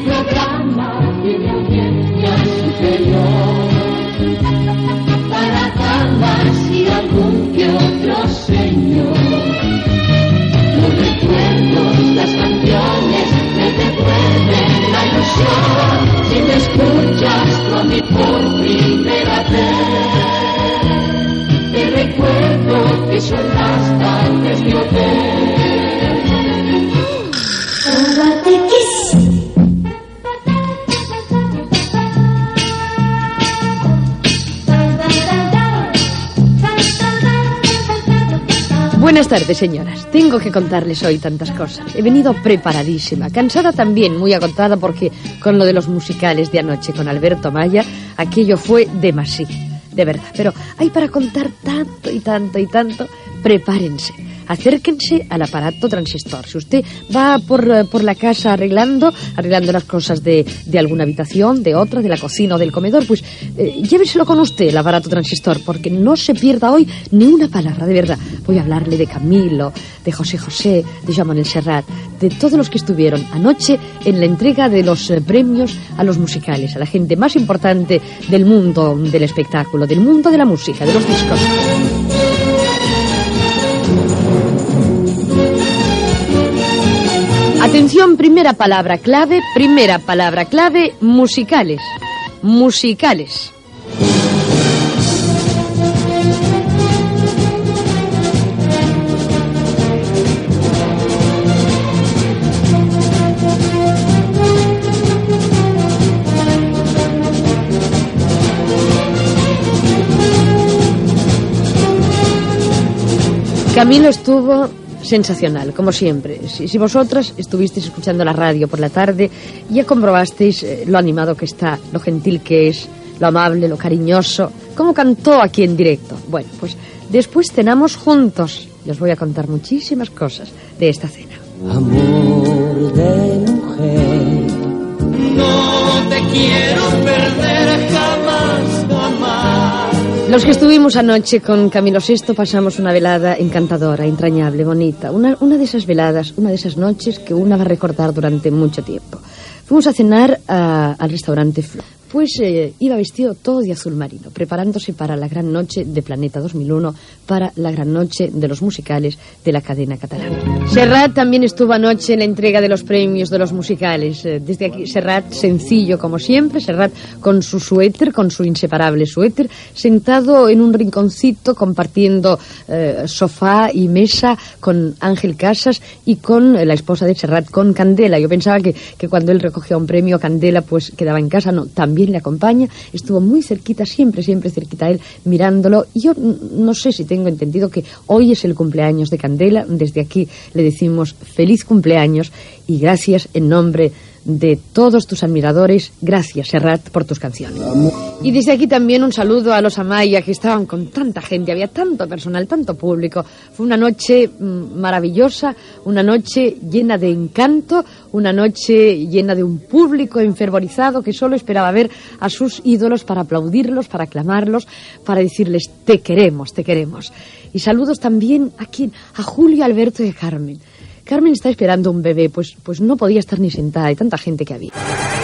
programa tiene audiencia superior para damas y algún que otro señor. Los recuerdos, las canciones me devuelven la ilusión. Si me escuchas tú a mí por primera vez, te recuerdo que son las tardes de hotel. Buenas tardes, señoras. Tengo que contarles hoy tantas cosas. He venido preparadísima, cansada también, muy agotada porque con lo de los musicales de anoche con Alberto Maya, aquello fue demasiado, de verdad. Pero hay para contar tanto y tanto y tanto. Prepárense. Acérquense al aparato transistor. Si usted va por la casa arreglando las cosas de alguna habitación, de otra, de la cocina o del comedor, pues lléveselo con usted, el aparato transistor, porque no se pierda hoy ni una palabra, de verdad. Voy a hablarle de Camilo, de José José, de Joan Manel Serrat, de todos los que estuvieron anoche en la entrega de los premios a los musicales, a la gente más importante del mundo del espectáculo, del mundo de la música, de los discos. Atención, primera palabra clave, musicales. Musicales. Camilo estuvo sensacional, como siempre. Si vosotras estuvisteis escuchando la radio por la tarde, ya comprobasteis lo animado que está, lo gentil que es, lo amable, lo cariñoso, cómo cantó aquí en directo. Bueno, pues después cenamos juntos. Les voy a contar muchísimas cosas de esta cena. Amor de mujer, No te quiero perder jamás, jamás. Los que estuvimos anoche con Camilo VI pasamos una velada encantadora, entrañable, bonita. Una de esas veladas, una de esas noches que una va a recordar durante mucho tiempo. Fuimos a cenar al restaurante Flor. Pues iba vestido todo de azul marino, preparándose para la gran noche de Planeta 2001, para la gran noche de los musicales de la cadena catalana. Serrat también estuvo anoche en la entrega de los premios de los musicales. Desde aquí, Serrat sencillo como siempre, Serrat con su suéter, con su inseparable suéter, sentado en un rinconcito compartiendo sofá y mesa con Ángel Casas y con la esposa de Serrat, con Candela. Yo pensaba que cuando él recogía un premio, Candela pues quedaba en casa. No, también le acompaña, estuvo muy cerquita, siempre cerquita a él, mirándolo. Y yo no sé si tengo entendido que hoy es el cumpleaños de Candela. Desde aquí le decimos feliz cumpleaños y gracias en nombre de todos tus admiradores. Gracias, Serrat, por tus canciones. Y desde aquí también un saludo a los Amaya, que estaban con tanta gente, había tanto personal, tanto público. Fue una noche maravillosa, una noche llena de encanto, una noche llena de un público enfervorizado que solo esperaba ver a sus ídolos para aplaudirlos, para aclamarlos, para decirles te queremos, te queremos. Y saludos también a Julio, Alberto y a Carmen. Carmen está esperando un bebé, pues no podía estar ni sentada, hay tanta gente que había.